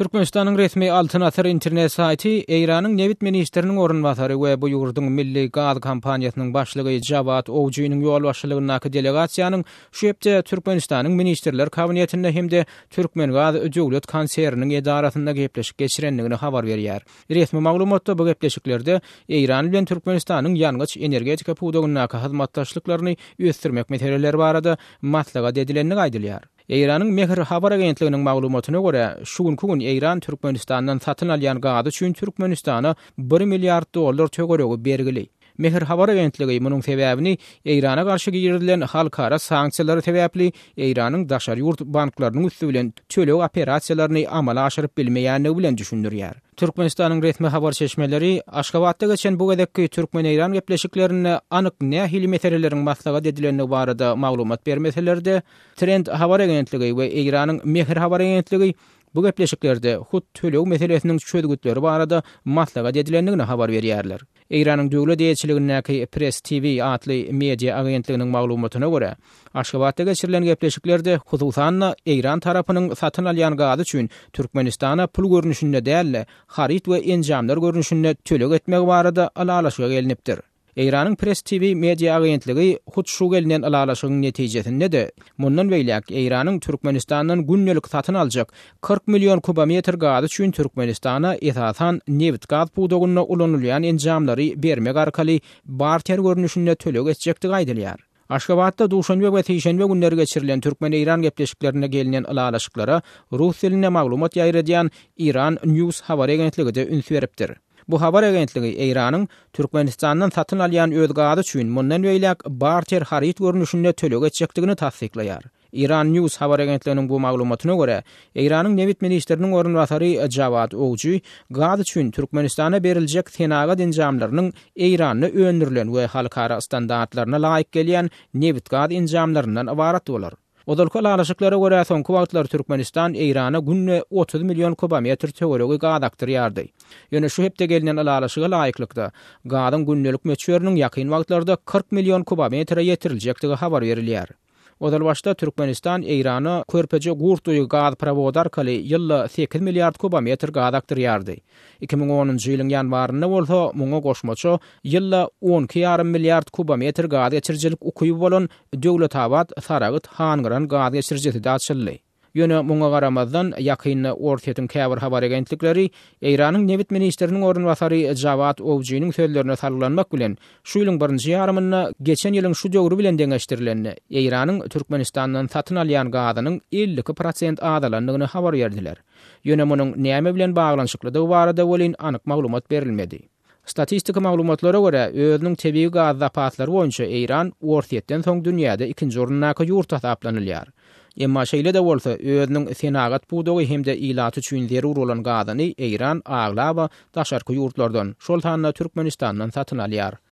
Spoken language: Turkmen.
Türkmenistanyň resmi Altyn Asr internet saýty Eýranyň Newit ministriniň orunbasary we bu ýurduň milli gaz kampaniýasynyň başlygy Jawad Owjynyň ýol başçylygyna delegatsiýanyň şu hepde Türkmenistanyň ministrler kabinetinde hemde Türkmen gaz öjeglet konserniň edarasynda gepleşik geçirenligini habar berýär. Resmi maglumatda bu gepleşiklerde Eýran bilen Türkmenistanyň ýangyç energetika puwdagyna hyzmatdaşlyklaryny ösdürmek meseleleri barada maslahat edilenini gaýdylýar. Eýranyň Mehr habar agentliginiň maglumatyna görä, şu gün Eýran Türkmenistandan satyn alýan gazy üçin Türkmenistana $1 milliard töweregi bergili. Mehr habar agentligi munyň sebäbini Eýrana garşy girilen halkara sanksiýalary sebäpli Eýranyň daşary ýurt banklarynyň üstü bilen tölek operasiýalaryny amala aşyryp bilmeýänligi bilen düşündirýär. Türkmenistanyň resmi habar çeşmeleri Aşgabatda geçen bu gedekki Türkmen-Eýran gepleşiklerini anyk nähili meseleleriň maslahat edilenligi barada maglumat bermeselerde Trend habar agentligi we Eýranyň Mehr habar agentligi bu gepleşiklerde hut tölek meselesiniň çözgütleri barada maslahat edilenligini habar berýärler. Eýranyň döwlet diýeçiligindäki Press TV atly media agentliginiň maglumatyna görä, Aşgabatda geçirilen gepleşiklerde hususan Eýran tarapynyň satyn alýan gazy üçin Türkmenistana pul görnüşinde däl, harit we enjamlar görnüşinde tölek etmek barada alalaşyga gelinipdir. Eýranyň Press TV media agentligi hut şu gelinen alalaşygyň netijesinde de mundan beýlek Eýranyň Türkmenistandan günnelik satyn aljak 40 milyon kubometr gazy üçin Türkmenistana esasan neft gaz puwdagyna ulanylýan enjamlary bermek arkaly barter görnüşinde tölek etjekdigi aýdylýar. Aşgabatda duşanbe we tişenbe günleri geçirilen Türkmen-Eýran gepleşiklerine gelinen alalaşyklara rus diline maglumat ýaýradýan Iran News habar agentligi de üns beripdir. Bu habar agentligi Eýranyň Türkmenistandan satyn alýan öz gazy üçin mundan beýlek barter harit görnüşinde tölek etjekdigini tasdiklaýar. Iran News habar agentliginiň bu maglumatyna görä, Eýranyň Newit ministriniň orunbasary Jawad Owjy gazy üçin Türkmenistana beriljek senagat enjamlarynyň Eýranyny öndürilen we halkara standartlaryna laýyk gelýän newit gaz enjamlaryndan ibarat bolar. Odalky alaşyklara görä soňky wagtlar Türkmenistan Eýrana günne 30 milyon kubometr töweregi gaz aktarýardy. Ýöne şu hepde gelinen alaşyga laýyklykda gazyň günnelik möçberiniň ýakyn wagtlarda 40 milyon kubometre ýetiriljekdigi habar berilýär. Odal başda Türkmenistan Eýrana körpeje gurtuy gaz provod arkaly ýylda 8 milliard kubometr gaz aktarýardy. 2010-njy ýylyň ýanwarynda bolsa muňa goşmaça ýylda 12,5 milliard kubometr gaz geçirjilik ukyby bolan Döwletabad Saragyt Hangran gaz geçirjisi de açyldy. Ýöne muňa garamazdan ýakynda ortaýyň käbir habar agentlikleri Eýranyň Newit ministriniň orunbasary Jawad Owjynyň sözlerine salglanmak bilen şu ýylyň 1-nji ýarymynda geçen ýylyň şu döwri bilen deňeşdirilenini Eýranyň Türkmenistandan satyn alýan gazynyň 50% adalandygyny habar berdiler. Ýöne munyň näme bilen baglanyşyklydygy barada welin anyk maglumat berilmedi. Statistika maglumatlara görä, özüniň tebii gaz zapatlary boýunça Eýran ortaýetden soň dünýäde 2-nji orundaky ýurt hesaplanylýar. Emma şeýle de bolsa özüniň senagat puwdagy hemde ilaty üçin zerur bolan gazyny Eýran aglaba daşarky ýurtlardan, şol tanyna Türkmenistandan satyn alýar.